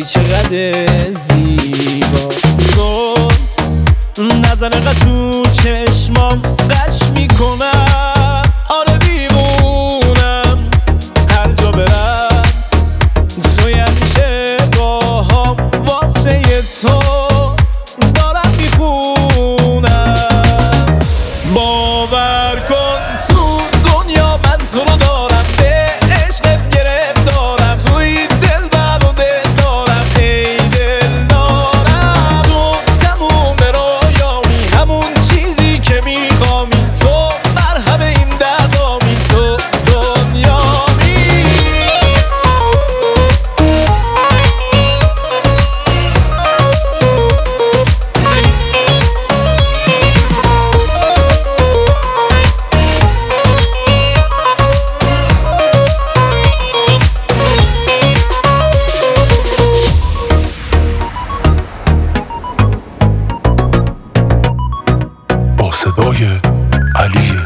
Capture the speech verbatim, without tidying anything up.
ای چقدر زیبا. تو نظر تو چشمام قش میکنم، آره دیوونم هر جا برم توی همیشه باهام، واسه تو دارم میخونم. باور کن تو دنیا من تو رو دارم، به عشقت گرفتارم، توی دل بر و دل دارم، ای دل دارم. تو تموم رویامی، همون چیزی که میخوامی، تو مرهم این دردامی، تو دنیامی. با صدای علی